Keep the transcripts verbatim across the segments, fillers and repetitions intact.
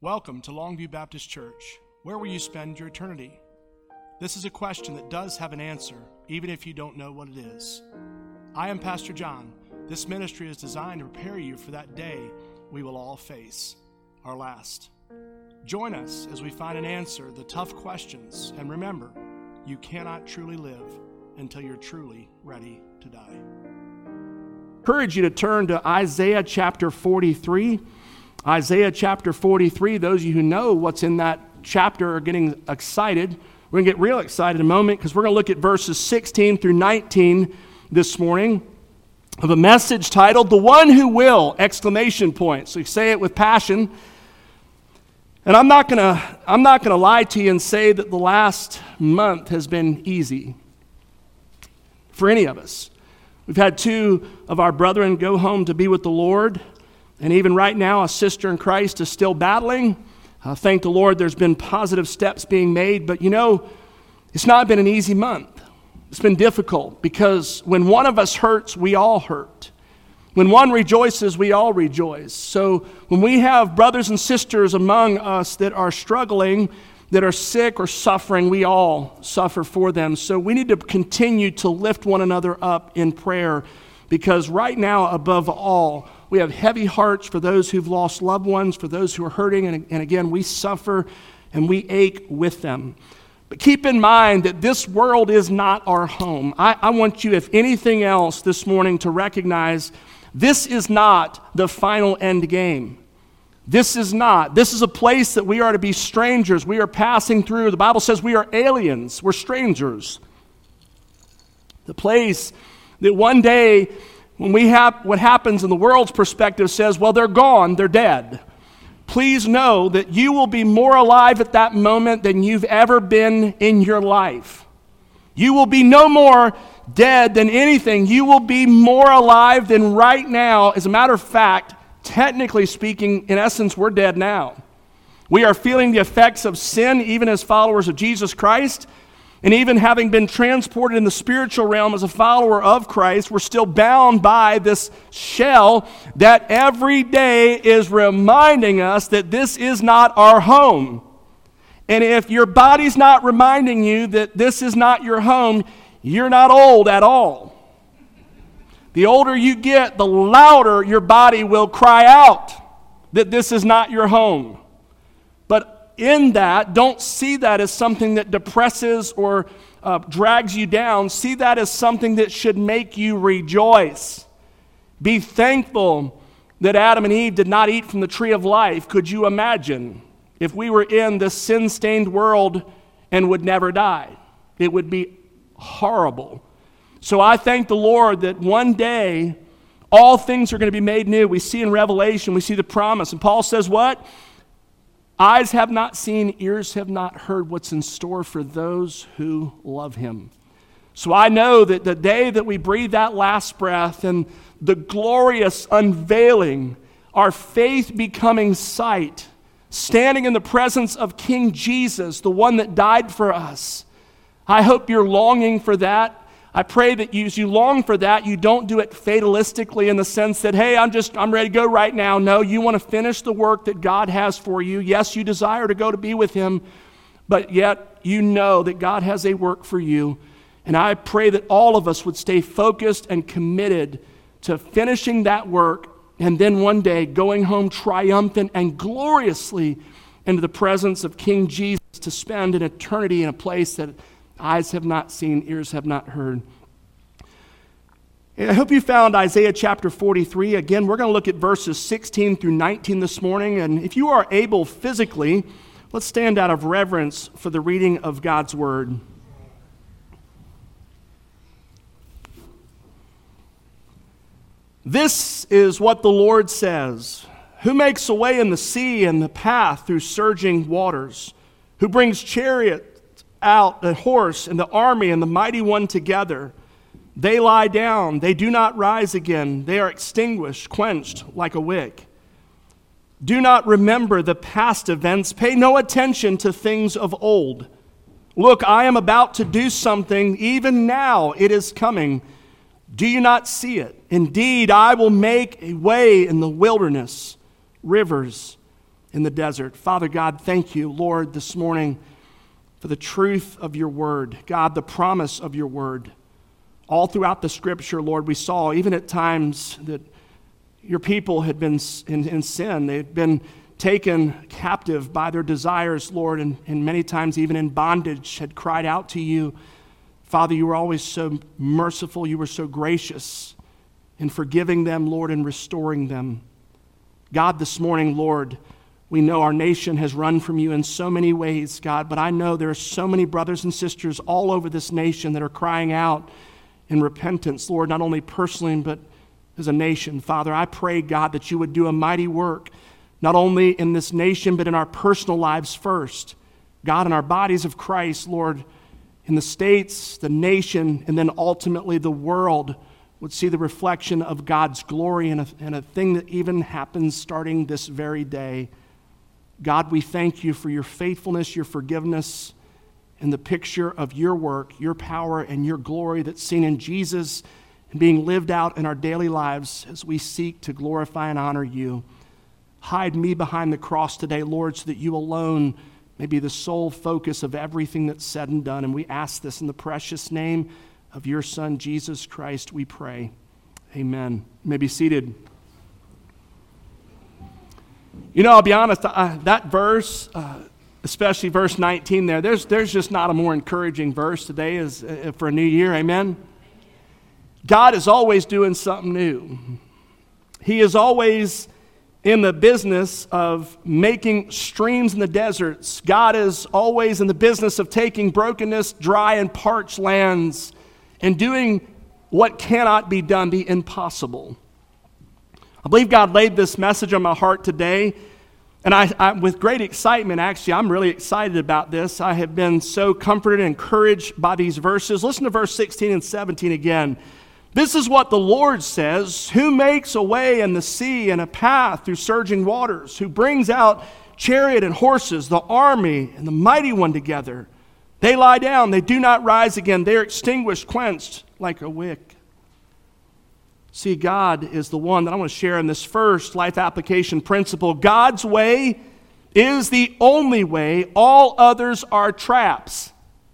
Welcome to Longview Baptist Church. Where will you spend your eternity? This is a question that does have an answer, even if you don't know what it is. I am Pastor John. This ministry is designed to prepare you for that day we will all face, our last. Join us as we find an answer to the tough questions, and remember, you cannot truly live until you're truly ready to die. I encourage you to turn to Isaiah chapter forty-three. Isaiah chapter forty-three, those of you who know what's in that chapter are getting excited. We're going to get real excited in a moment because we're going to look at verses sixteen through nineteen this morning of a message titled, "The One Who Will!" exclamation point. So you say it with passion. And I'm not going to I'm not going to lie to you and say that the last month has been easy for any of us. We've had two of our brethren go home to be with the Lord. And even right now, a sister in Christ is still battling. Uh, thank the Lord there's been positive steps being made. But you know, it's not been an easy month. It's been difficult because when one of us hurts, we all hurt. When one rejoices, we all rejoice. So when we have brothers and sisters among us that are struggling, that are sick or suffering, we all suffer for them. So we need to continue to lift one another up in prayer because right now, above all, we have heavy hearts for those who've lost loved ones, for those who are hurting, and, and again, we suffer and we ache with them. But keep in mind that this world is not our home. I, I want you, if anything else this morning, to recognize this is not the final end game. This is not. This is a place that we are to be strangers. We are passing through. The Bible says we are aliens. We're strangers. The place that one day, when we have what happens in the world's perspective says, well, they're gone, they're dead. Please know that you will be more alive at that moment than you've ever been in your life. You will be no more dead than anything. You will be more alive than right now. As a matter of fact, technically speaking, in essence, we're dead now. We are feeling the effects of sin even as followers of Jesus Christ. And even having been transported in the spiritual realm as a follower of Christ, we're still bound by this shell that every day is reminding us that this is not our home. And if your body's not reminding you that this is not your home, you're not old at all. The older you get, the louder your body will cry out that this is not your home. But in that, don't see that as something that depresses or uh, drags you down. See that as something that should make you rejoice. Be thankful that Adam and Eve did not eat from the tree of life. Could you imagine if we were in this sin-stained world and would never die? It would be horrible. So I thank the Lord that one day all things are going to be made new. We see in Revelation, we see the promise. And Paul says what? Eyes have not seen, ears have not heard what's in store for those who love him. So I know that the day that we breathe that last breath and the glorious unveiling, our faith becoming sight, standing in the presence of King Jesus, the one that died for us. I hope you're longing for that. I pray that you, as you long for that, you don't do it fatalistically in the sense that, hey, I'm just, I'm ready to go right now. No, you want to finish the work that God has for you. Yes, you desire to go to be with him, but yet you know that God has a work for you. And I pray that all of us would stay focused and committed to finishing that work and then one day going home triumphant and gloriously into the presence of King Jesus to spend an eternity in a place that eyes have not seen, ears have not heard. And I hope you found Isaiah chapter forty-three. Again, we're going to look at verses sixteen through nineteen this morning. And if you are able physically, let's stand out of reverence for the reading of God's word. This is what the Lord says, who makes a way in the sea and the path through surging waters, who brings chariot out the horse and the army and the mighty one together. They lie down, they do not rise again. They are extinguished, quenched like a wick. Do not remember the past events. Pay no attention to things of old. Look, I am about to do something. Even now it is coming. Do you not see it? Indeed, I will make a way in the wilderness, rivers in the desert. Father God, thank you, Lord, this morning for the truth of your word. God, the promise of your word. All throughout the scripture, Lord, we saw even at times that your people had been in, in sin. They had been taken captive by their desires, Lord, and, and many times even in bondage had cried out to you. Father, you were always so merciful. You were so gracious in forgiving them, Lord, and restoring them. God, this morning, Lord, we know our nation has run from you in so many ways, God, but I know there are so many brothers and sisters all over this nation that are crying out in repentance, Lord, not only personally, but as a nation. Father, I pray, God, that you would do a mighty work, not only in this nation, but in our personal lives first. God, in our bodies of Christ, Lord, in the states, the nation, and then ultimately the world would see the reflection of God's glory and a, and a thing that even happens starting this very day. God, we thank you for your faithfulness, your forgiveness, and the picture of your work, your power, and your glory that's seen in Jesus and being lived out in our daily lives as we seek to glorify and honor you. Hide me behind the cross today, Lord, so that you alone may be the sole focus of everything that's said and done. And we ask this in the precious name of your Son, Jesus Christ, we pray. Amen. You may be seated. You know, I'll be honest, uh, that verse, uh, especially verse nineteen there, there's, there's just not a more encouraging verse today as, uh, for a new year. Amen? God is always doing something new. He is always in the business of making streams in the deserts. God is always in the business of taking brokenness, dry and parched lands and doing what cannot be done, the impossible. I believe God laid this message on my heart today, and I, I, with great excitement, actually, I'm really excited about this. I have been so comforted and encouraged by these verses. Listen to verse sixteen and seventeen again. This is what the Lord says, who makes a way in the sea and a path through surging waters, who brings out chariot and horses, the army and the mighty one together. They lie down, they do not rise again. They are extinguished, quenched like a wick. See, God is the one that I want to share in this first life application principle. God's way is the only way. All others are traps.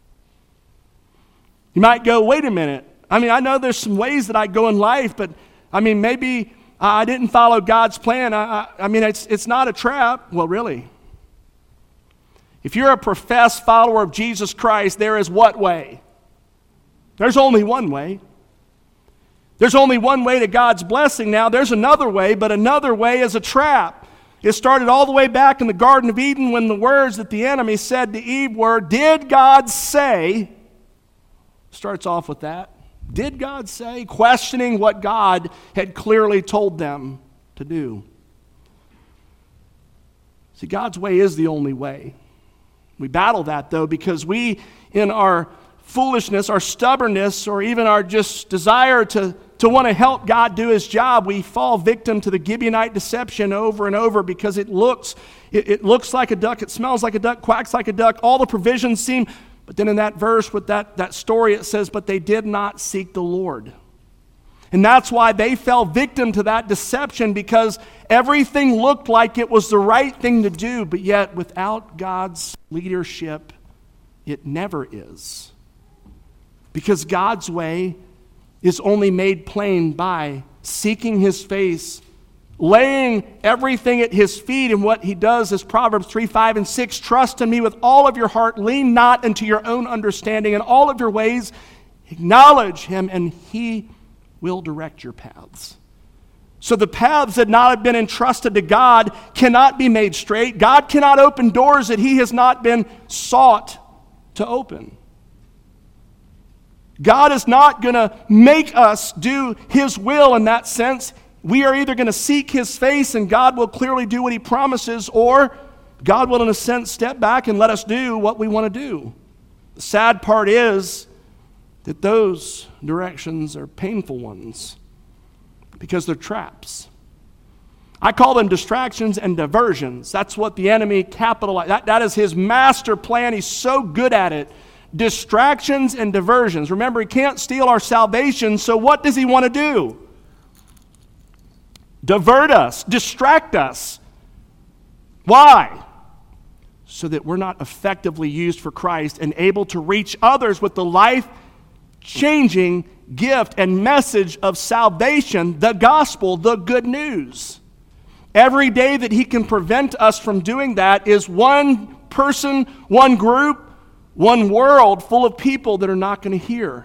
You might go, wait a minute. I mean, I know there's some ways that I go in life, but I mean, maybe I didn't follow God's plan. I, I, I mean, it's, it's not a trap. Well, really? If you're a professed follower of Jesus Christ, there is what way? There's only one way. There's only one way to God's blessing. Now, there's another way, but another way is a trap. It started all the way back in the Garden of Eden when the words that the enemy said to Eve were, did God say? Starts off with that. Did God say? Questioning what God had clearly told them to do. See, God's way is the only way. We battle that, though, because we, in our foolishness, our stubbornness, or even our just desire to, to want to help God do his job, we fall victim to the Gibeonite deception over and over because it looks, it, it looks like a duck, it smells like a duck, quacks like a duck, all the provisions seem. But then in that verse with that, that story, it says, but they did not seek the Lord. And that's why they fell victim to that deception, because everything looked like it was the right thing to do, but yet without God's leadership, it never is. Because God's way is only made plain by seeking his face, laying everything at his feet. And what he does is Proverbs three, five, and six. Trust in me with all of your heart. Lean not into your own understanding. In all of your ways, acknowledge him, and he will direct your paths. So the paths that not have been entrusted to God cannot be made straight. God cannot open doors that he has not been sought to open. God is not going to make us do his will in that sense. We are either going to seek his face and God will clearly do what he promises, or God will, in a sense, step back and let us do what we want to do. The sad part is that those directions are painful ones because they're traps. I call them distractions and diversions. That's what the enemy capitalized. That, that is his master plan. He's so good at it. Distractions and diversions. Remember, he can't steal our salvation, so what does he want to do? Divert us, distract us. Why? So that we're not effectively used for Christ and able to reach others with the life-changing gift and message of salvation, the gospel, the good news. Every day that he can prevent us from doing that is one person, one group, one world full of people that are not going to hear.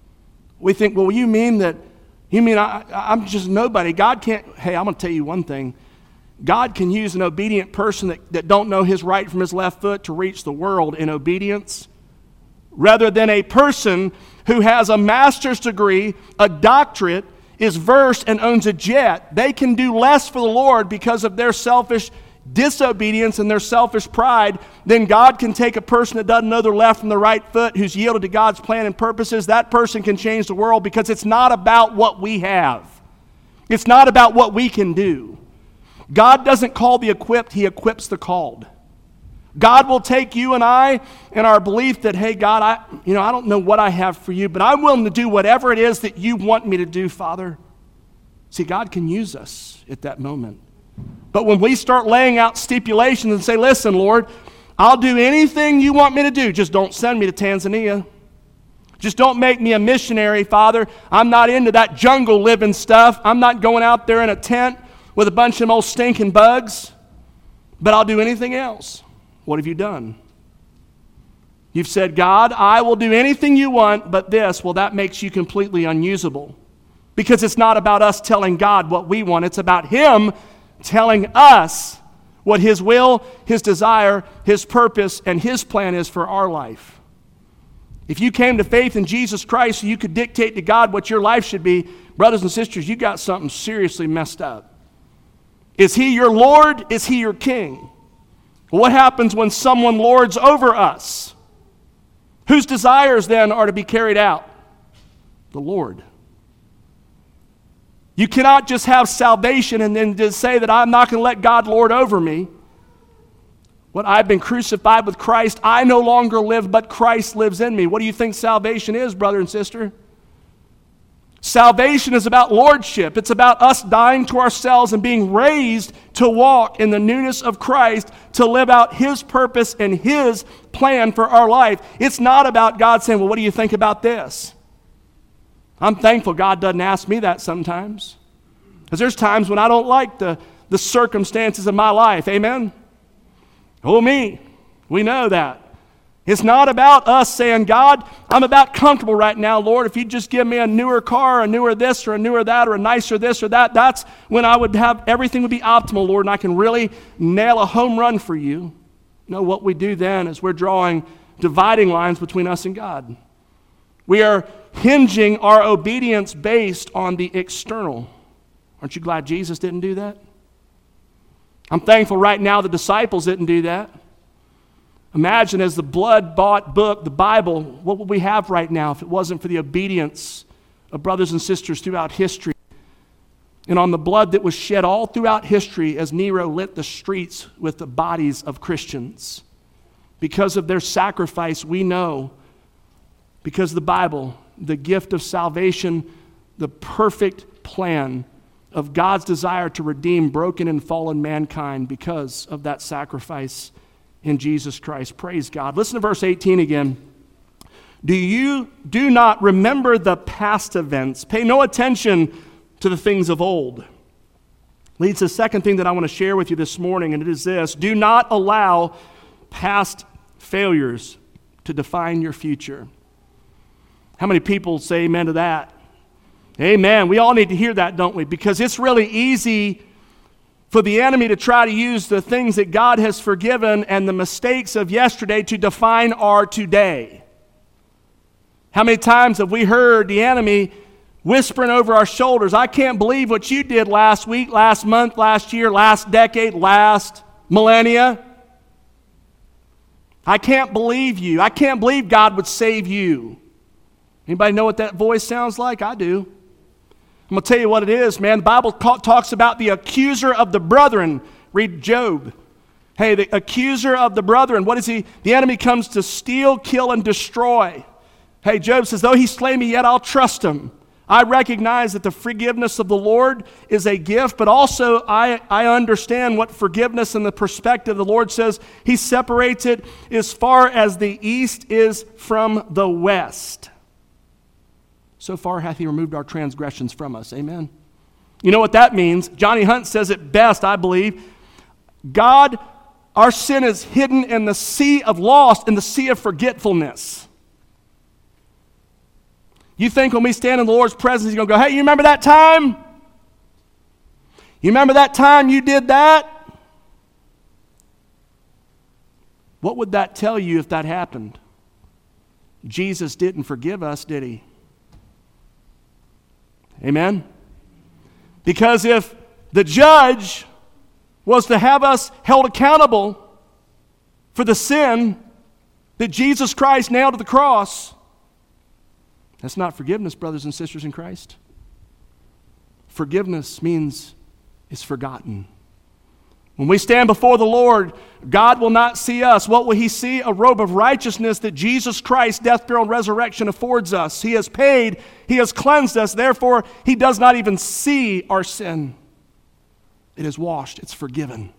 We think, well, you mean that, you mean I, I'm just nobody. God can't, hey, I'm going to tell you one thing. God can use an obedient person that, that don't know his right from his left foot to reach the world in obedience, rather than a person who has a master's degree, a doctorate, is versed and owns a jet. They can do less for the Lord because of their selfish disobedience and their selfish pride. Then God can take a person that doesn't know their left from the right foot, who's yielded to God's plan and purposes. That person can change the world because it's not about what we have. It's not about what we can do. God doesn't call the equipped, he equips the called. God will take you and I and our belief that, hey, God, I, you know, I don't know what I have for you, but I'm willing to do whatever it is that you want me to do, Father. See, God can use us at that moment. But when we start laying out stipulations and say, listen, Lord, I'll do anything you want me to do. Just don't send me to Tanzania. Just don't make me a missionary, Father. I'm not into that jungle living stuff. I'm not going out there in a tent with a bunch of them old stinking bugs. But I'll do anything else. What have you done? You've said, God, I will do anything you want, but this, well, that makes you completely unusable. Because it's not about us telling God what we want. It's about him telling us what his will, his desire, his purpose, and his plan is for our life. If you came to faith in Jesus Christ so you could dictate to God what your life should be, brothers and sisters, you got something seriously messed up. Is he your Lord? Is he your king? What happens when someone lords over us? Whose desires then are to be carried out? The Lord. You cannot just have salvation and then just say that I'm not going to let God lord over me. When I've been crucified with Christ, I no longer live, but Christ lives in me. What do you think salvation is, brother and sister? Salvation is about lordship. It's about us dying to ourselves and being raised to walk in the newness of Christ, to live out his purpose and his plan for our life. It's not about God saying, well, what do you think about this? I'm thankful God doesn't ask me that sometimes. Because there's times when I don't like the, the circumstances of my life. Amen? Oh, me. We know that. It's not about us saying, God, I'm about comfortable right now, Lord. If you just give me a newer car, a newer this or a newer that or a nicer this or that, that's when I would have, everything would be optimal, Lord, and I can really nail a home run for you. No, what we do then is we're drawing dividing lines between us and God. We are hinging our obedience based on the external. Aren't you glad Jesus didn't do that? I'm thankful right now the disciples didn't do that. Imagine as the blood-bought book, the Bible, what would we have right now if it wasn't for the obedience of brothers and sisters throughout history? And on the blood that was shed all throughout history as Nero lit the streets with the bodies of Christians. Because of their sacrifice, we know, because of the Bible, the gift of salvation, the perfect plan of God's desire to redeem broken and fallen mankind because of that sacrifice in Jesus Christ. Praise God. Listen to verse eighteen again. Do you do not remember the past events? Pay no attention to the things of old. Leads to the second thing that I want to share with you this morning, and it is this. Do not allow past failures to define your future. How many people say amen to that? Amen. We all need to hear that, don't we? Because it's really easy for the enemy to try to use the things that God has forgiven and the mistakes of yesterday to define our today. How many times have we heard the enemy whispering over our shoulders, I can't believe what you did last week, last month, last year, last decade, last millennia. I can't believe you. I can't believe God would save you. Anybody know what that voice sounds like? I do. I'm going to tell you what it is, man. The Bible talks about the accuser of the brethren. Read Job. Hey, the accuser of the brethren. What is he? The enemy comes to steal, kill, and destroy. Hey, Job says, though he slay me, yet I'll trust him. I recognize that the forgiveness of the Lord is a gift, but also I, I understand what forgiveness in the perspective the Lord says. He separates it as far as the east is from the west. So far hath he removed our transgressions from us. Amen. You know what that means? Johnny Hunt says it best, I believe. God, our sin is hidden in the sea of lost, in the sea of forgetfulness. You think when we stand in the Lord's presence, He's going to go, hey, you remember that time? You remember that time you did that? What would that tell you if that happened? Jesus didn't forgive us, did He? Amen? Because if the judge was to have us held accountable for the sin that Jesus Christ nailed to the cross, that's not forgiveness, brothers and sisters in Christ. Forgiveness means it's forgotten. When we stand before the Lord, God will not see us. What will He see? A robe of righteousness that Jesus Christ's death, burial, and resurrection affords us. He has paid. He has cleansed us. Therefore, He does not even see our sin. It is washed. It's forgiven.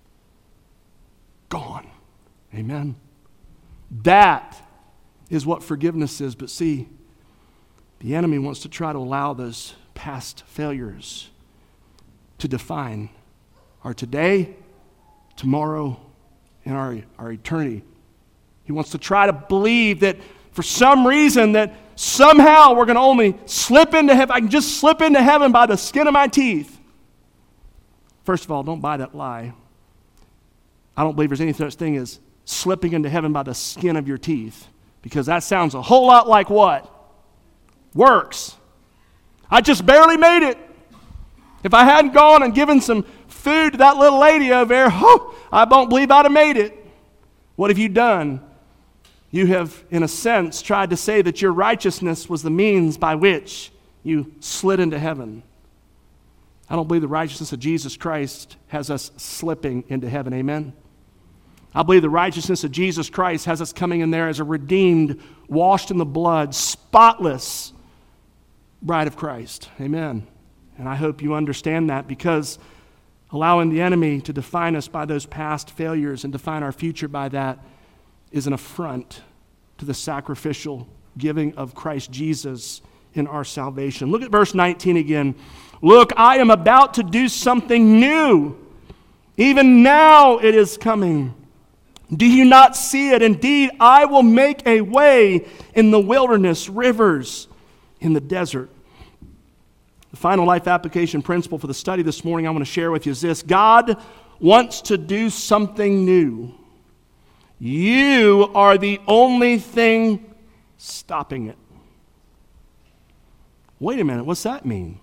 Gone. Amen. That is what forgiveness is. But see, the enemy wants to try to allow those past failures to define our today, tomorrow, and our, our eternity. He wants to try to believe that for some reason that somehow we're going to only slip into heaven. I can just slip into heaven by the skin of my teeth. First of all, don't buy that lie. I don't believe there's any such thing as slipping into heaven by the skin of your teeth, because that sounds a whole lot like what? Works. I just barely made it. If I hadn't gone and given some food to that little lady over there, oh, I don't believe I'd have made it. What have you done? You have, in a sense, tried to say that your righteousness was the means by which you slid into heaven. I don't believe the righteousness of Jesus Christ has us slipping into heaven. Amen? I believe the righteousness of Jesus Christ has us coming in there as a redeemed, washed in the blood, spotless bride of Christ. Amen. And I hope you understand that, because allowing the enemy to define us by those past failures and define our future by that is an affront to the sacrificial giving of Christ Jesus in our salvation. Look at verse nineteen again. Look, I am about to do something new. Even now it is coming. Do you not see it? Indeed, I will make a way in the wilderness, rivers in the desert. The final life application principle for the study this morning I want to share with you is this. God wants to do something new. You are the only thing stopping it. Wait a minute, what's that mean?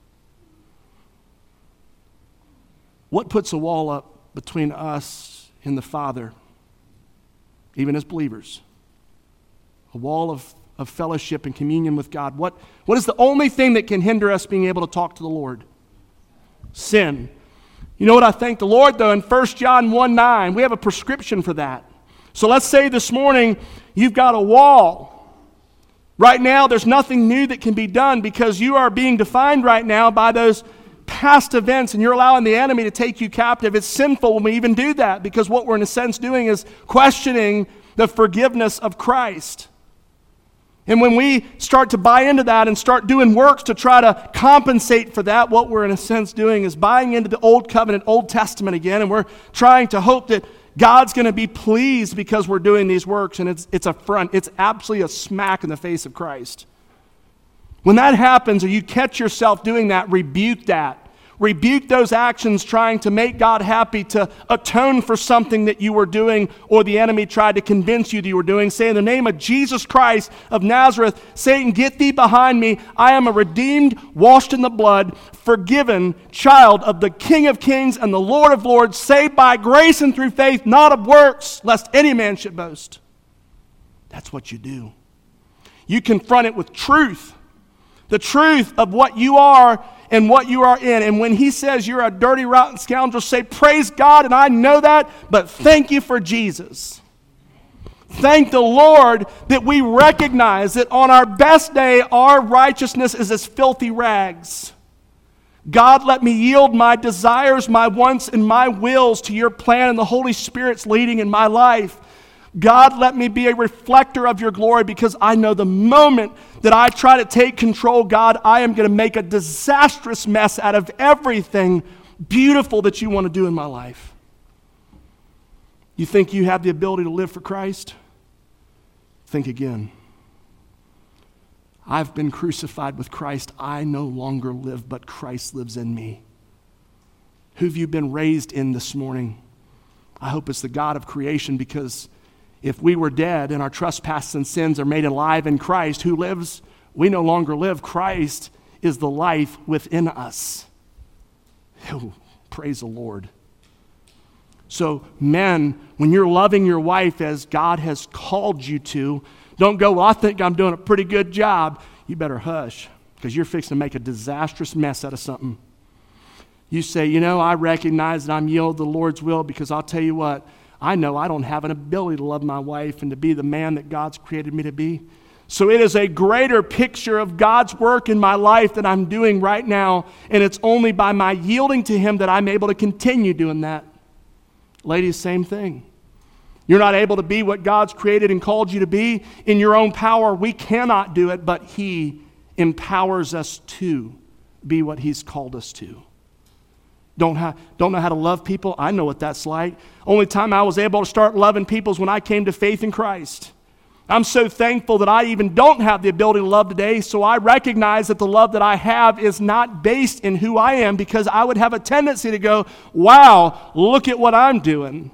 What puts a wall up between us and the Father, even as believers? A wall of, of fellowship and communion with God. What, what is the only thing that can hinder us being able to talk to the Lord? Sin. You know what I thank the Lord, though? In First John one nine, we have a prescription for that. So let's say this morning you've got a wall. Right now, there's nothing new that can be done because you are being defined right now by those past events, and you're allowing the enemy to take you captive. It's sinful when we even do that, because what we're in a sense doing is questioning the forgiveness of Christ. And when we start to buy into that and start doing works to try to compensate for that, what we're in a sense doing is buying into the Old Covenant, Old Testament again, and we're trying to hope that God's going to be pleased because we're doing these works, and it's it's a front. It's absolutely a smack in the face of Christ. When that happens, or you catch yourself doing that, rebuke that. Rebuke those actions trying to make God happy, to atone for something that you were doing or the enemy tried to convince you that you were doing. Say, in the name of Jesus Christ of Nazareth, Satan, get thee behind me. I am a redeemed, washed in the blood, forgiven child of the King of Kings and the Lord of Lords, saved by grace and through faith, not of works, lest any man should boast. That's what you do. You confront it with truth. The truth of what you are and what you are in. And when he says you're a dirty, rotten scoundrel, say, praise God, and I know that, but thank you for Jesus. Thank the Lord that we recognize that on our best day, our righteousness is as filthy rags. God, let me yield my desires, my wants, and my wills to your plan and the Holy Spirit's leading in my life. God, let me be a reflector of your glory, because I know the moment that I try to take control, God, I am going to make a disastrous mess out of everything beautiful that you want to do in my life. You think you have the ability to live for Christ? Think again. I've been crucified with Christ. I no longer live, but Christ lives in me. Who have you been raised in this morning? I hope it's the God of creation, because if we were dead and our trespasses and sins are made alive in Christ, who lives, we no longer live. Christ is the life within us. Oh, praise the Lord. So men, when you're loving your wife as God has called you to, don't go, well, I think I'm doing a pretty good job. You better hush, because you're fixing to make a disastrous mess out of something. You say, you know, I recognize that I'm yielding to the Lord's will, because I'll tell you what, I know I don't have an ability to love my wife and to be the man that God's created me to be. So it is a greater picture of God's work in my life that I'm doing right now, and it's only by my yielding to Him that I'm able to continue doing that. Ladies, same thing. You're not able to be what God's created and called you to be in your own power. We cannot do it, but He empowers us to be what He's called us to. Don't, ha- don't know how to love people? I know what that's like. Only time I was able to start loving people is when I came to faith in Christ. I'm so thankful that I even don't have the ability to love today, so I recognize that the love that I have is not based in who I am, because I would have a tendency to go, wow, look at what I'm doing.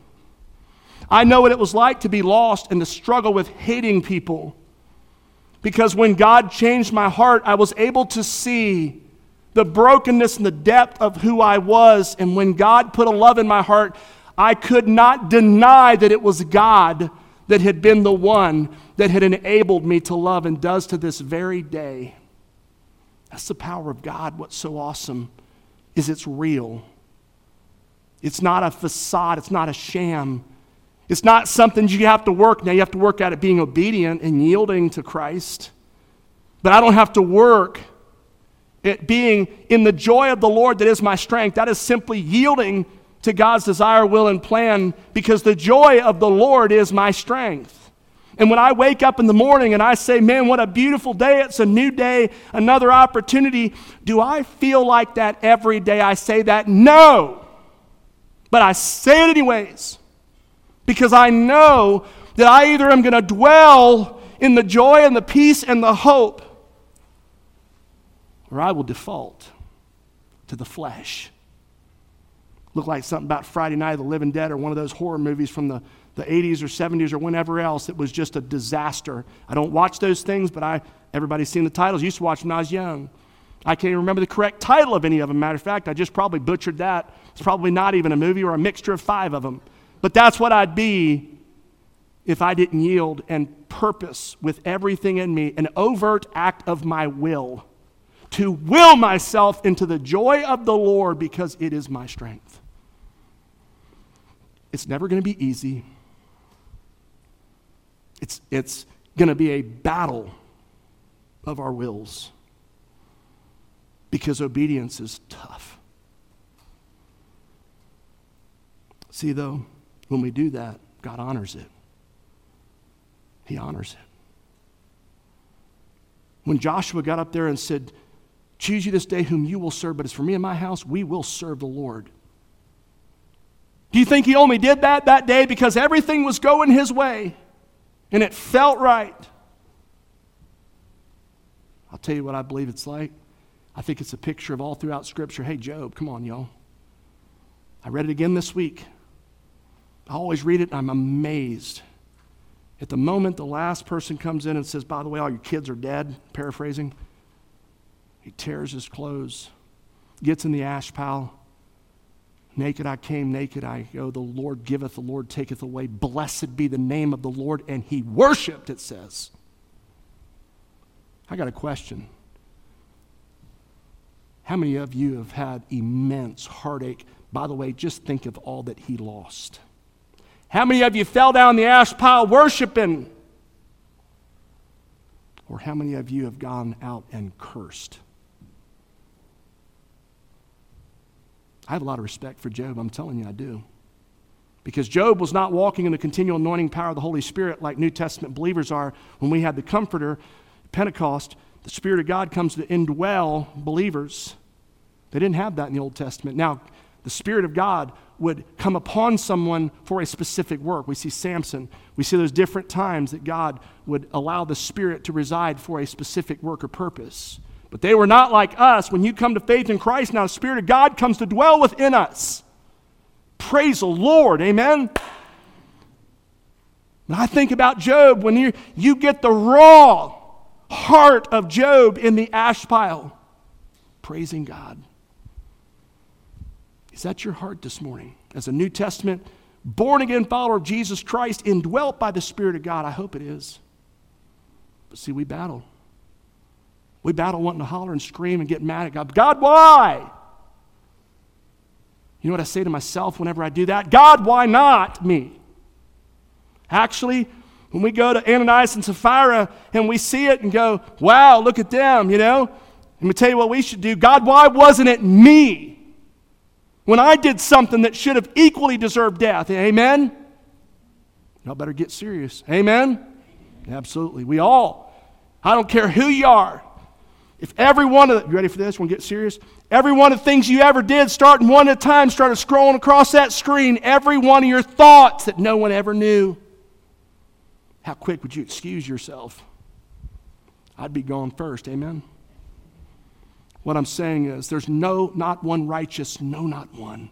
I know what it was like to be lost and to struggle with hating people, because when God changed my heart, I was able to see the brokenness and the depth of who I was, and when God put a love in my heart, I could not deny that it was God that had been the one that had enabled me to love, and does to this very day. That's the power of God. What's so awesome is it's real. It's not a facade. It's not a sham. It's not something you have to work. Now you have to work at it being obedient and yielding to Christ. But I don't have to work at being in the joy of the Lord that is my strength. That is simply yielding to God's desire, will, and plan, because the joy of the Lord is my strength. And when I wake up in the morning and I say, man, what a beautiful day, it's a new day, another opportunity, do I feel like that every day I say that? No. But I say it anyways, because I know that I either am going to dwell in the joy and the peace and the hope, or I will default to the flesh. Look like something about Friday Night of the Living Dead, or one of those horror movies from the, the eighties or seventies or whenever else. It was just a disaster. I don't watch those things, but I everybody's seen the titles. I used to watch them when I was young. I can't even remember the correct title of any of them. Matter of fact, I just probably butchered that. It's probably not even a movie, or a mixture of five of them. But that's what I'd be if I didn't yield and purpose with everything in me, an overt act of my will, to will myself into the joy of the Lord, because it is my strength. It's never going to be easy. It's, it's going to be a battle of our wills, because obedience is tough. See, though, when we do that, God honors it. He honors it. When Joshua got up there and said, choose you this day whom you will serve, but as for me and my house, we will serve the Lord. Do you think he only did that that day because everything was going his way and it felt right? I'll tell you what I believe it's like. I think it's a picture of all throughout Scripture. Hey, Job, come on, y'all. I read it again this week. I always read it and I'm amazed. At the moment the last person comes in and says, by the way, all your kids are dead, paraphrasing, he tears his clothes, gets in the ash pile. Naked I came, naked I go. The Lord giveth, the Lord taketh away. Blessed be the name of the Lord. And he worshiped, it says. I got a question. How many of you have had immense heartache? By the way, just think of all that he lost. How many of you fell down the ash pile worshiping? Or how many of you have gone out and cursed? I have a lot of respect for Job. I'm telling you, I do. Because Job was not walking in the continual anointing power of the Holy Spirit like New Testament believers are. When we had the Comforter, Pentecost, the Spirit of God comes to indwell believers. They didn't have that in the Old Testament. Now, the Spirit of God would come upon someone for a specific work. We see Samson. We see those different times that God would allow the Spirit to reside for a specific work or purpose. But they were not like us. When you come to faith in Christ, now the Spirit of God comes to dwell within us. Praise the Lord, amen? When I think about Job, when you, you get the raw heart of Job in the ash pile, praising God. Is that your heart this morning? As a New Testament, born-again follower of Jesus Christ, indwelt by the Spirit of God? I hope it is. But see, we battle. We battle wanting to holler and scream and get mad at God. God, why? You know what I say to myself whenever I do that? God, why not me? Actually, when we go to Ananias and Sapphira and we see it and go, wow, look at them, you know? Let me tell you what we should do. God, why wasn't it me when I did something that should have equally deserved death? Amen? Y'all better get serious. Amen? Absolutely. We all, I don't care who you are, if every one of the, you ready for this? We'll get serious. Every one of the things you ever did, starting one at a time, started scrolling across that screen, every one of your thoughts that no one ever knew, how quick would you excuse yourself? I'd be gone first, amen? What I'm saying is, there's no, not one righteous, no, not one.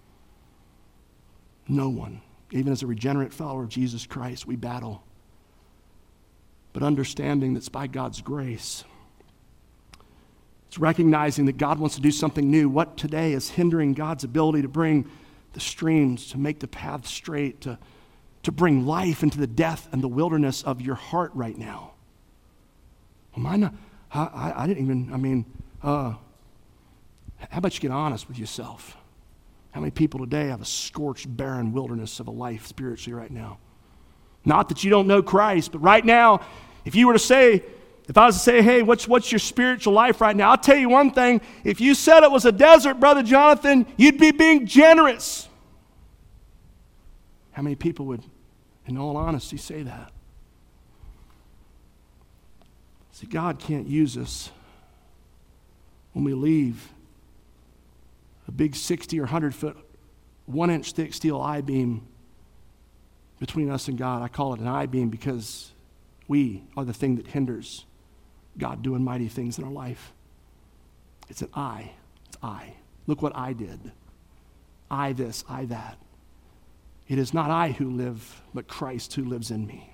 No one. Even as a regenerate follower of Jesus Christ, we battle. But understanding that's by God's grace. It's recognizing that God wants to do something new. What today is hindering God's ability to bring the streams, to make the path straight, to, to bring life into the death and the wilderness of your heart right now? Am I not, I, I, I didn't even, I mean, uh, how about you get honest with yourself? How many people today have a scorched, barren wilderness of a life spiritually right now? Not that you don't know Christ, but right now, if you were to say, if I was to say, hey, what's, what's your spiritual life right now? I'll tell you one thing. If you said it was a desert, Brother Jonathan, you'd be being generous. How many people would, in all honesty, say that? See, God can't use us when we leave a big sixty or one hundred foot, one inch thick steel I-beam between us and God. I call it an I-beam because we are the thing that hinders God doing mighty things in our life. It's an I. It's I. Look what I did. I this, I that. It is not I who live, but Christ who lives in me.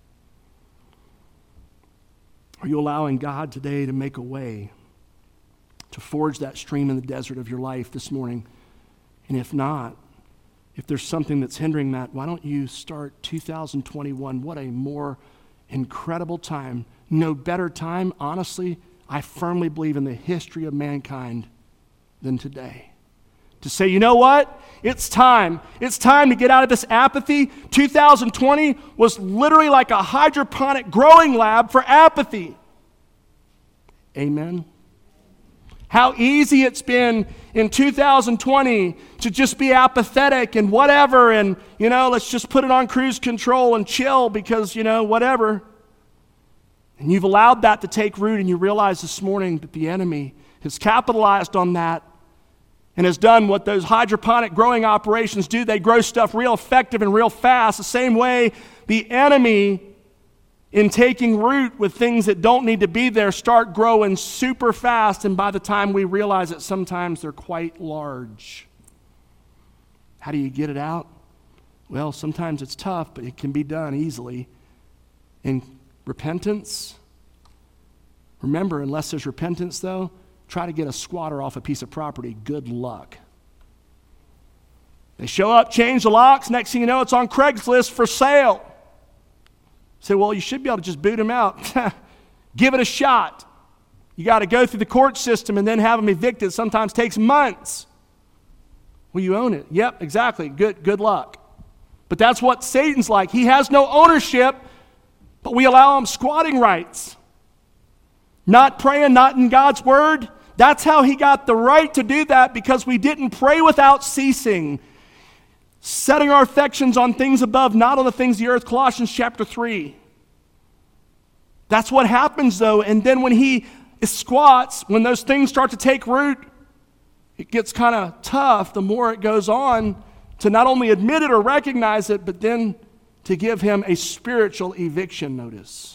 Are you allowing God today to make a way to forge that stream in the desert of your life this morning? And if not, if there's something that's hindering that, why don't you start two thousand twenty-one? What a more incredible time. No better time, honestly, I firmly believe, in the history of mankind than today. To say, you know what? It's time. It's time to get out of this apathy. two thousand twenty was literally like a hydroponic growing lab for apathy. Amen. How easy it's been in two thousand twenty to just be apathetic and whatever, and, you know, let's just put it on cruise control and chill because, you know, whatever. And you've allowed that to take root, and you realize this morning that the enemy has capitalized on that and has done what those hydroponic growing operations do. They grow stuff real effective and real fast. The same way the enemy, in taking root with things that don't need to be there, start growing super fast, and by the time we realize it, sometimes they're quite large. How do you get it out? Well, sometimes it's tough, but it can be done easily. In repentance, remember, unless there's repentance, though, try to get a squatter off a piece of property. Good luck. They show up, change the locks, next thing you know, it's on Craigslist for sale. Say, well, you should be able to just boot them out. Give it a shot. You got to go through the court system and then have them evicted. Sometimes takes months. Well, you own it. Yep, exactly. Good, good luck. But that's what Satan's like. He has no ownership, but we allow him squatting rights. Not praying, not in God's word. That's how he got the right to do that, because we didn't pray without ceasing. Setting our affections on things above, not on the things of the earth. Colossians chapter three. That's what happens though. And then when he squats, when those things start to take root, it gets kind of tough the more it goes on to not only admit it or recognize it, but then to give him a spiritual eviction notice.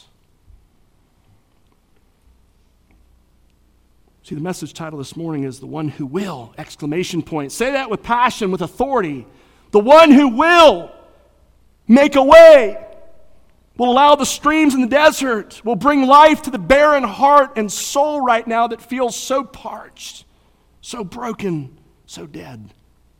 See, the message title this morning is The One Who Will, exclamation point. Say that with passion, with authority. The one who will make a way, will allow the streams in the desert, will bring life to the barren heart and soul right now that feels so parched, so broken, so dead.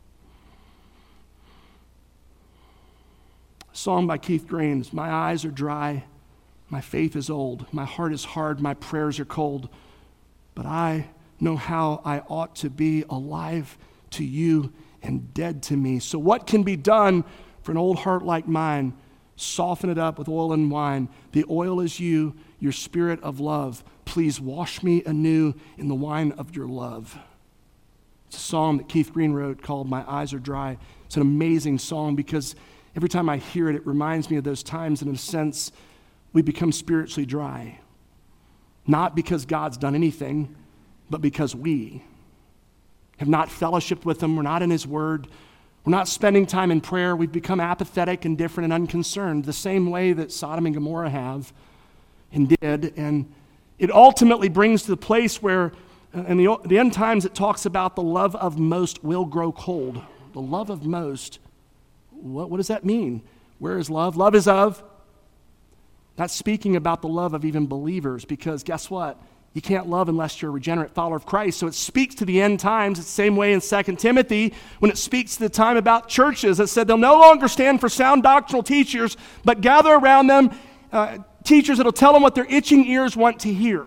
A song by Keith Green. My eyes are dry, my faith is old, my heart is hard, my prayers are cold. But I know how I ought to be, alive to you and dead to me. So what can be done for an old heart like mine? Soften it up with oil and wine. The oil is you, your spirit of love. Please wash me anew in the wine of your love. It's a song that Keith Green wrote called My Eyes Are Dry. It's an amazing song because every time I hear it, it reminds me of those times, and in a sense, we become spiritually dry. Not because God's done anything, but because we have not fellowshiped with him. We're not in his word. We're not spending time in prayer. We've become apathetic, indifferent, and unconcerned, the same way that Sodom and Gomorrah have and did. And it ultimately brings to the place where, in the, the end times, it talks about the love of most will grow cold. The love of most. What, what does that mean? Where is love? Love is of. That's speaking about the love of even believers, because guess what? You can't love unless you're a regenerate follower of Christ. So it speaks to the end times. It's the same way in Second Timothy when it speaks to the time about churches. It said they'll no longer stand for sound doctrinal teachers, but gather around them uh, teachers that will tell them what their itching ears want to hear.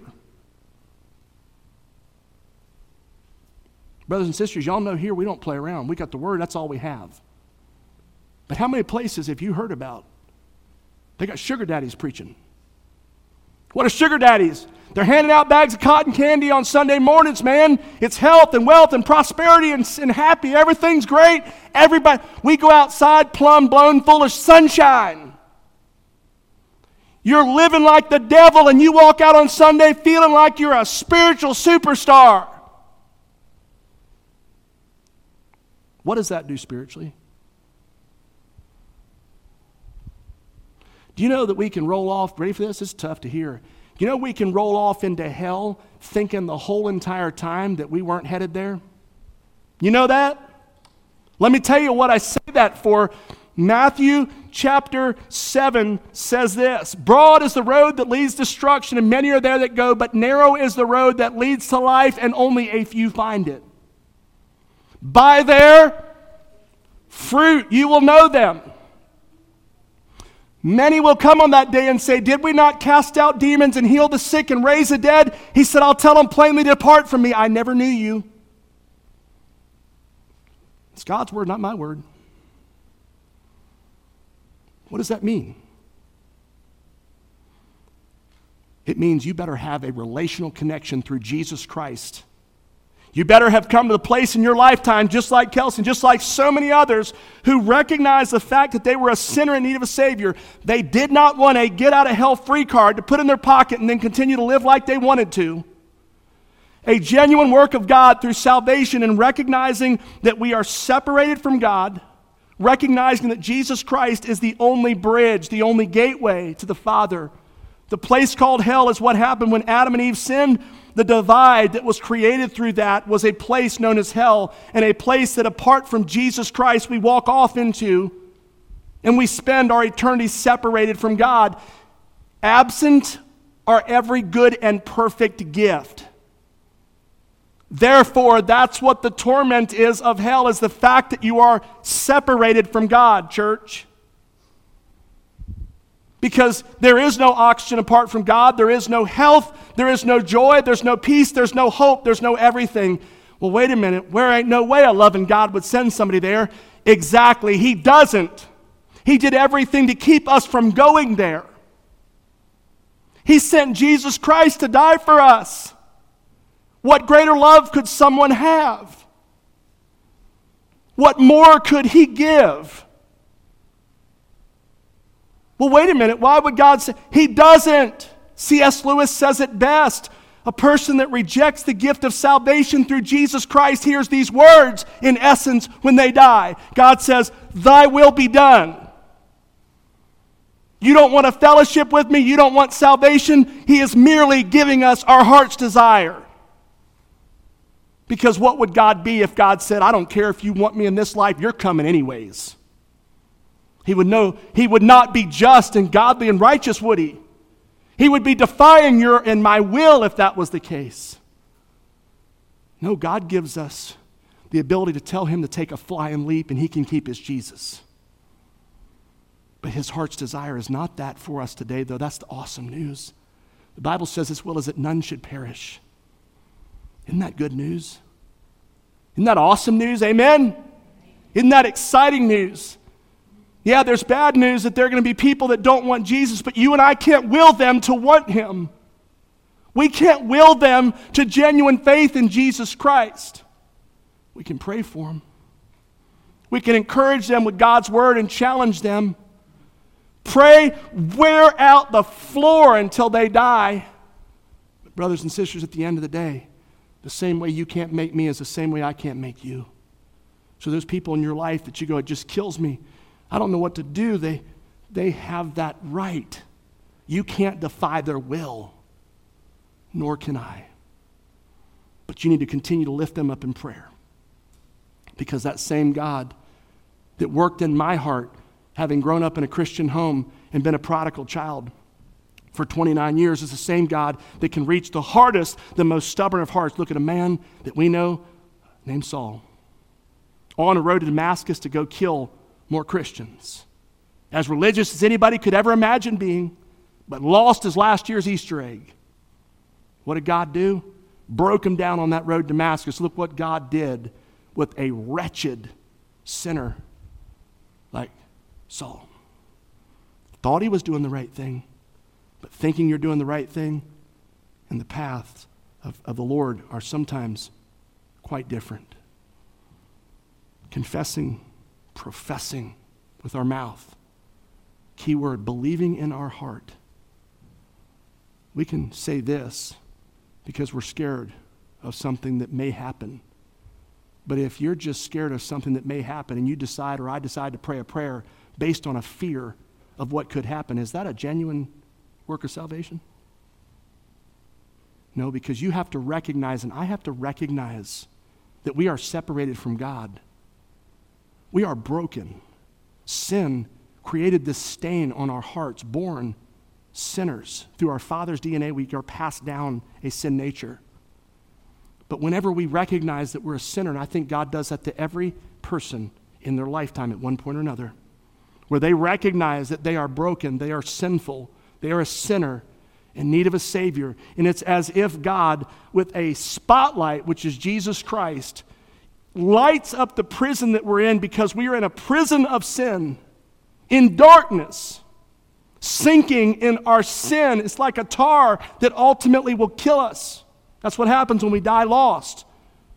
Brothers and sisters, y'all know here we don't play around. We got the word. That's all we have. But how many places have you heard about? They got sugar daddies preaching. What are sugar daddies? They're handing out bags of cotton candy on Sunday mornings, man. It's health and wealth and prosperity and, and happy. Everything's great. Everybody, we go outside plumb blown full of sunshine. You're living like the devil and you walk out on Sunday feeling like you're a spiritual superstar. What does that do spiritually? Do you know that we can roll off, ready for this? This is tough to hear. You know we can roll off into hell thinking the whole entire time that we weren't headed there? You know that? Let me tell you what I say that for. Matthew chapter seven says this. Broad is the road that leads to destruction, and many are there that go, but narrow is the road that leads to life, and only a few find it. By their fruit you will know them. Many will come on that day and say, did we not cast out demons and heal the sick and raise the dead? He said, I'll tell them plainly, depart from me. I never knew you. It's God's word, not my word. What does that mean? It means you better have a relational connection through Jesus Christ. You better have come to the place in your lifetime, just like Kelson, just like so many others, who recognized the fact that they were a sinner in need of a Savior. They did not want a get-out-of-hell-free card to put in their pocket and then continue to live like they wanted to. A genuine work of God through salvation and recognizing that we are separated from God, recognizing that Jesus Christ is the only bridge, the only gateway to the Father. The place called hell is what happened when Adam and Eve sinned. The divide that was created through that was a place known as hell, and a place that apart from Jesus Christ we walk off into, and we spend our eternity separated from God. Absent are every good and perfect gift. Therefore, that's what the torment is of hell, is the fact that you are separated from God, church. Because there is no oxygen apart from God. There is no health. There is no joy. There's no peace. There's no hope. There's no everything. Well, wait a minute. There ain't no way a loving God would send somebody there. Exactly. He doesn't. He did everything to keep us from going there. He sent Jesus Christ to die for us. What greater love could someone have? What more could he give? Well, wait a minute. Why would God say? He doesn't. C S Lewis says it best. A person that rejects the gift of salvation through Jesus Christ hears these words, in essence, when they die. God says, thy will be done. You don't want a fellowship with me. You don't want salvation. He is merely giving us our heart's desire. Because what would God be if God said, I don't care if you want me in this life, you're coming anyways? He would know, he would not be just and godly and righteous, would he? He would be defying your and my will if that was the case. No, God gives us the ability to tell him to take a flying leap and he can keep his Jesus. But his heart's desire is not that for us today, though. That's the awesome news. The Bible says his will is that none should perish. Isn't that good news? Isn't that awesome news? Amen? Isn't that exciting news? Yeah, there's bad news that there are going to be people that don't want Jesus, but you and I can't will them to want him. We can't will them to genuine faith in Jesus Christ. We can pray for them. We can encourage them with God's word and challenge them. Pray, wear out the floor until they die. But brothers and sisters, at the end of the day, the same way you can't make me is the same way I can't make you. So there's people in your life that you go, it just kills me. I don't know what to do. They, they have that right. You can't defy their will, nor can I. But you need to continue to lift them up in prayer. Because that same God that worked in my heart, having grown up in a Christian home and been a prodigal child for twenty-nine years, is the same God that can reach the hardest, the most stubborn of hearts. Look at a man that we know named Saul, on a road to Damascus to go kill more Christians. As religious as anybody could ever imagine being, but lost his last year's Easter egg. What did God do? Broke him down on that road to Damascus. Look what God did with a wretched sinner like Saul. Thought he was doing the right thing, but thinking you're doing the right thing and the paths of, of the Lord are sometimes quite different. Confessing, professing with our mouth. Key word, believing in our heart. We can say this because we're scared of something that may happen. But if you're just scared of something that may happen and you decide, or I decide to pray a prayer based on a fear of what could happen, is that a genuine work of salvation? No, because you have to recognize, and I have to recognize, that we are separated from God. We are broken. Sin created this stain on our hearts, born sinners. Through our father's D N A, we are passed down a sin nature. But whenever we recognize that we're a sinner, and I think God does that to every person in their lifetime at one point or another, where they recognize that they are broken, they are sinful, they are a sinner in need of a Savior. And it's as if God, with a spotlight, which is Jesus Christ, lights up the prison that we're in, because we are in a prison of sin, in darkness, sinking in our sin. It's like a tar that ultimately will kill us. That's what happens when we die lost.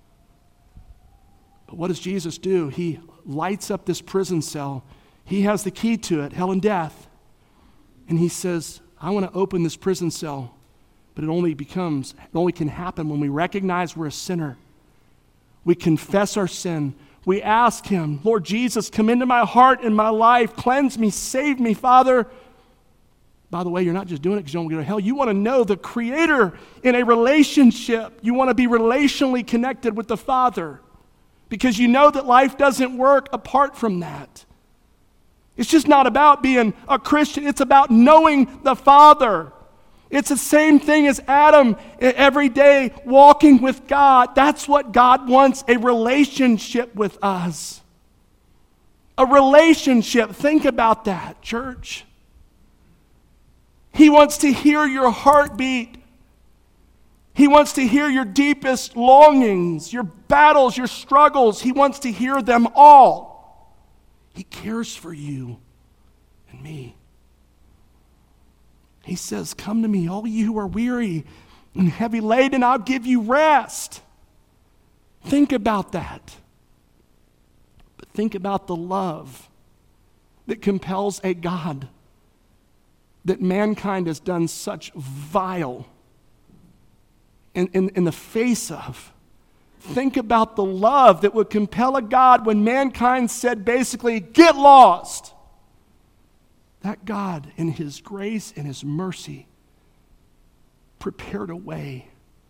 But what does Jesus do? He lights up this prison cell. He has the key to it, hell and death. And he says, I want to open this prison cell, but it only becomes, it only can happen when we recognize we're a sinner. We confess our sin. We ask him, Lord Jesus, come into my heart and my life. Cleanse me, save me, Father. By the way, you're not just doing it because you don't want to go to hell. You want to know the Creator in a relationship. You want to be relationally connected with the Father, because you know that life doesn't work apart from that. It's just not about being a Christian. It's about knowing the Father. It's the same thing as Adam every day walking with God. That's what God wants, a relationship with us. A relationship. Think about that, church. He wants to hear your heartbeat. He wants to hear your deepest longings, your battles, your struggles. He wants to hear them all. He cares for you. He says, come to me, all you who are weary and heavy laden, I'll give you rest. Think about that. But think about the love that compels a God that mankind has done such vile in, in, in the face of. Think about the love that would compel a God when mankind said basically, get lost. That God, in his grace and his mercy, prepared a way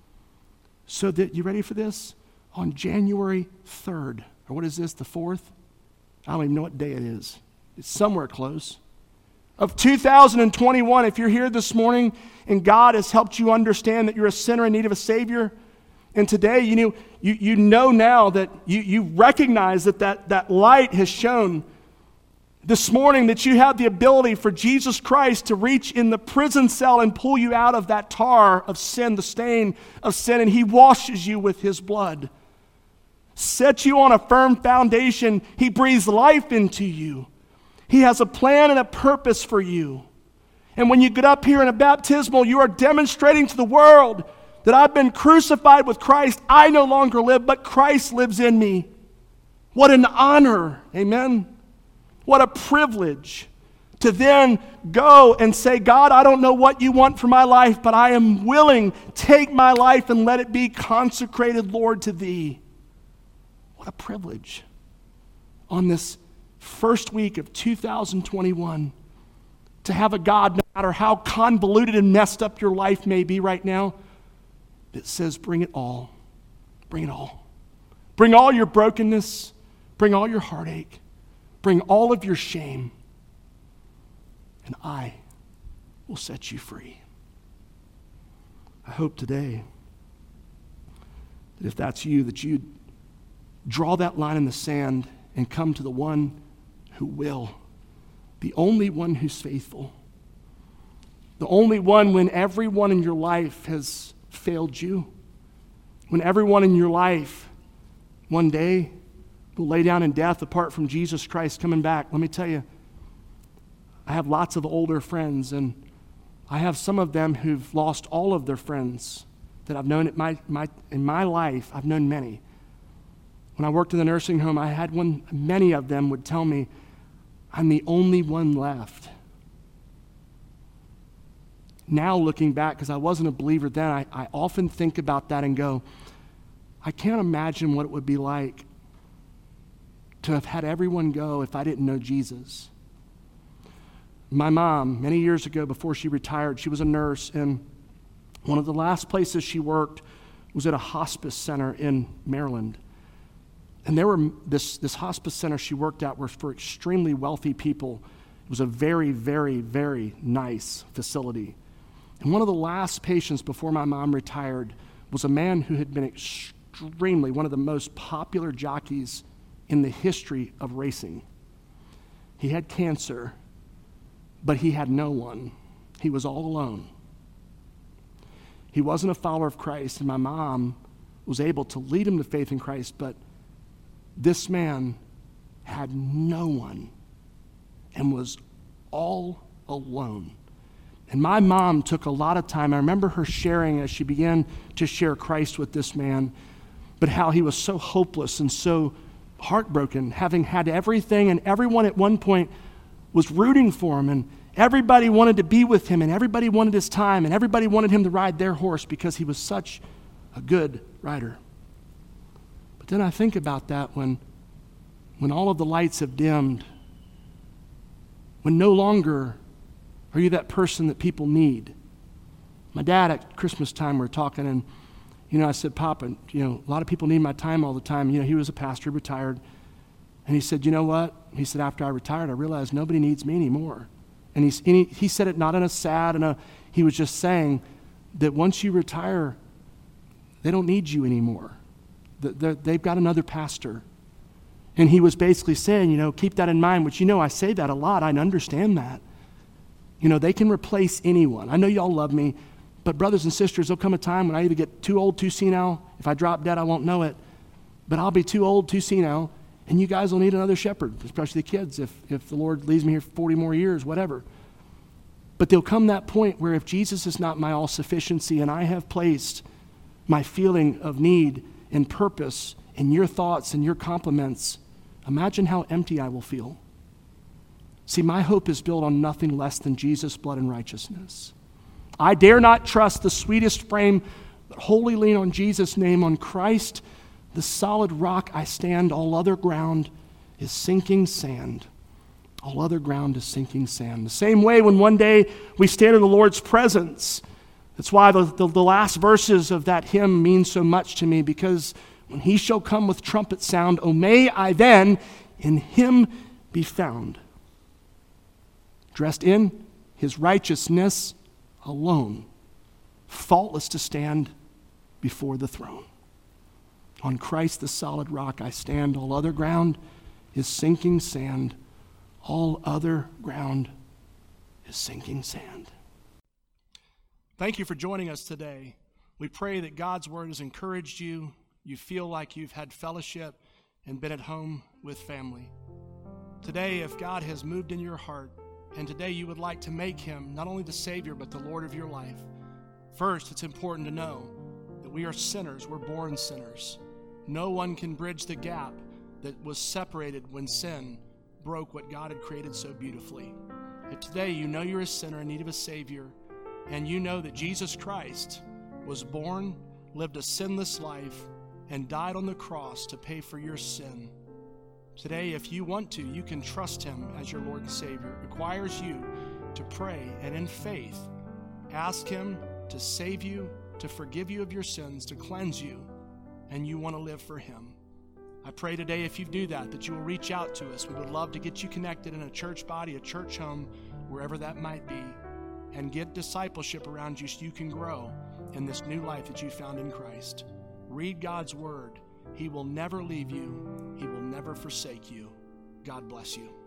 so that, you ready for this? On January third, or what is this, the fourth? I don't even know what day it is. It's somewhere close. Of two thousand twenty-one, if you're here this morning and God has helped you understand that you're a sinner in need of a Savior, and today you know, you, you know now that you, you recognize that, that that light has shone this morning, that you have the ability for Jesus Christ to reach in the prison cell and pull you out of that tar of sin, the stain of sin, and he washes you with his blood. Sets you on a firm foundation. He breathes life into you. He has a plan and a purpose for you. And when you get up here in a baptismal, you are demonstrating to the world that I've been crucified with Christ. I no longer live, but Christ lives in me. What an honor. Amen. What a privilege to then go and say, God, I don't know what you want for my life, but I am willing. Take my life and let it be consecrated, Lord, to thee. What a privilege on this first week of two thousand twenty-one to have a God, no matter how convoluted and messed up your life may be right now, that says, bring it all. Bring it all. Bring all your brokenness. Bring all your heartache. Bring all of your shame. And I will set you free. I hope today that if that's you, that you draw that line in the sand and come to the one who will, the only one who's faithful, the only one when everyone in your life has failed you, when everyone in your life one day will lay down in death apart from Jesus Christ coming back. Let me tell you, I have lots of older friends, and I have some of them who've lost all of their friends that I've known at my, my, in my life. I've known many. When I worked in the nursing home, I had one, many of them would tell me, I'm the only one left. Now looking back, because I wasn't a believer then, I, I often think about that and go, I can't imagine what it would be like to have had everyone go if I didn't know Jesus. My mom, many years ago before she retired, she was a nurse, and one of the last places she worked was at a hospice center in Maryland. And there were this, this hospice center she worked at was for extremely wealthy people. It was a very, very, very nice facility. And one of the last patients before my mom retired was a man who had been extremely, one of the most popular jockeys in the history of racing. He had cancer, but he had no one. He was all alone. He wasn't a follower of Christ, and my mom was able to lead him to faith in Christ, but this man had no one and was all alone. And my mom took a lot of time. I remember her sharing as she began to share Christ with this man, but how he was so hopeless and so heartbroken, having had everything, and everyone at one point was rooting for him, and everybody wanted to be with him, and everybody wanted his time, and everybody wanted him to ride their horse because he was such a good rider. But then I think about that when, when all of the lights have dimmed, when no longer are you that person that people need. My dad at Christmas time, we were talking, and you know, I said, Papa, you know, a lot of people need my time all the time. You know, he was a pastor, retired. And he said, you know what? He said, after I retired, I realized nobody needs me anymore. And, he's, and he, he said it not in a sad, and a, he was just saying that once you retire, they don't need you anymore. The, they've got another pastor. And he was basically saying, you know, keep that in mind, which, you know, I say that a lot. I understand that. You know, they can replace anyone. I know y'all love me, but brothers and sisters, there'll come a time when I either get too old, too senile. If I drop dead, I won't know it. But I'll be too old, too senile, and you guys will need another shepherd, especially the kids, if, if the Lord leaves me here for forty more years, whatever. But there'll come that point where if Jesus is not my all-sufficiency and I have placed my feeling of need and purpose in your thoughts and your compliments, imagine how empty I will feel. See, my hope is built on nothing less than Jesus' blood and righteousness. I dare not trust the sweetest frame, but wholly lean on Jesus' name, on Christ, the solid rock I stand. All other ground is sinking sand. All other ground is sinking sand. The same way when one day we stand in the Lord's presence. That's why the, the, the last verses of that hymn mean so much to me, because when he shall come with trumpet sound, oh, may I then in him be found, dressed in his righteousness alone, faultless to stand before the throne. On Christ the solid rock I stand. All other ground is sinking sand. All other ground is sinking sand. Thank you for joining us today. We pray that God's word has encouraged you. You feel like you've had fellowship and been at home with family. Today, if God has moved in your heart, and today you would like to make him not only the Savior, but the Lord of your life, first, it's important to know that we are sinners. We're born sinners. No one can bridge the gap that was separated when sin broke what God had created so beautifully. If today you know you're a sinner in need of a Savior, and you know that Jesus Christ was born, lived a sinless life, and died on the cross to pay for your sin, today, if you want to, you can trust him as your Lord and Savior. It requires you to pray and in faith ask him to save you, to forgive you of your sins, to cleanse you, and you want to live for him. I pray today, if you do that, that you will reach out to us. We would love to get you connected in a church body, a church home, wherever that might be, and get discipleship around you so you can grow in this new life that you found in Christ. Read God's word. He will never leave you. He will never forsake you. God bless you.